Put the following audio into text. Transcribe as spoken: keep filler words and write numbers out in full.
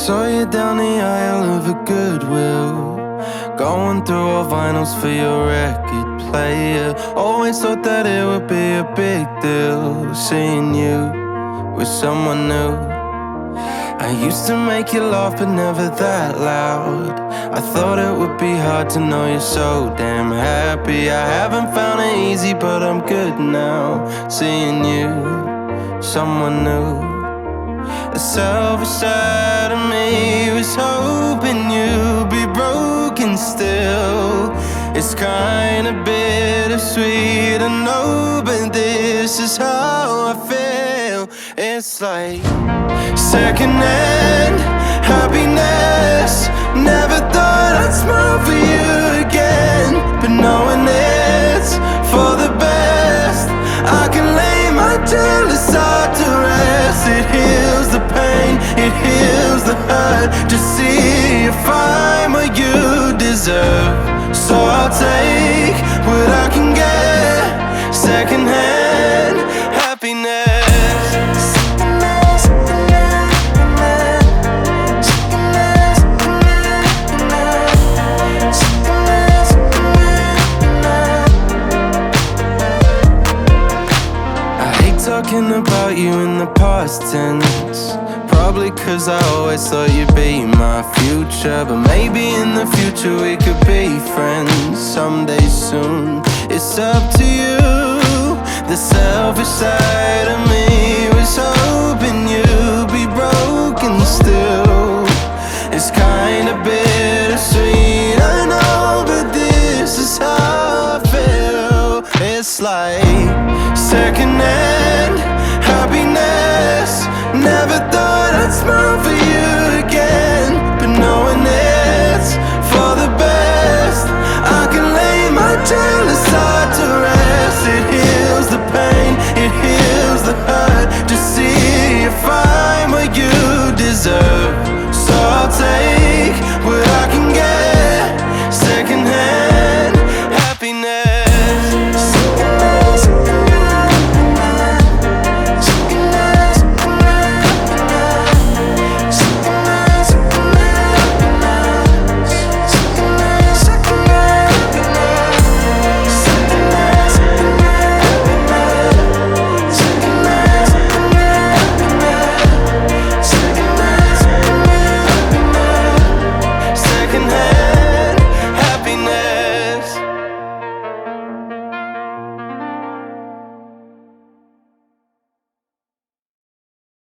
Saw you down the aisle of a Goodwill, going through all vinyls for your record player. Always thought that it would be a big deal, seeing you with someone new. I used to make you laugh but never that loud. I thought it would be hard to know you're so damn happy. I haven't found it easy but I'm good now, seeing you, someone new. The selfish side of me was hoping you'd be broken still. It's kinda bittersweet, I know, but this is how I feel. It's like secondhand happiness. Never thought I'd smile for you again, but knowing it's for the best, I can lay my jealous heart to rest. It heals the pain, it heals the hurt, to see if I'm what you deserve. So I'll take what I can get, secondhand happiness. Talking about you in the past tense, probably cause I always thought you'd be my future. But maybe in the future we could be friends someday soon. It's up to you. The selfish side of me was hoping you'd be broken still. It's kinda bittersweet, I know, but this is how I feel. It's like secondhand happiness. Never thought I'd smile for you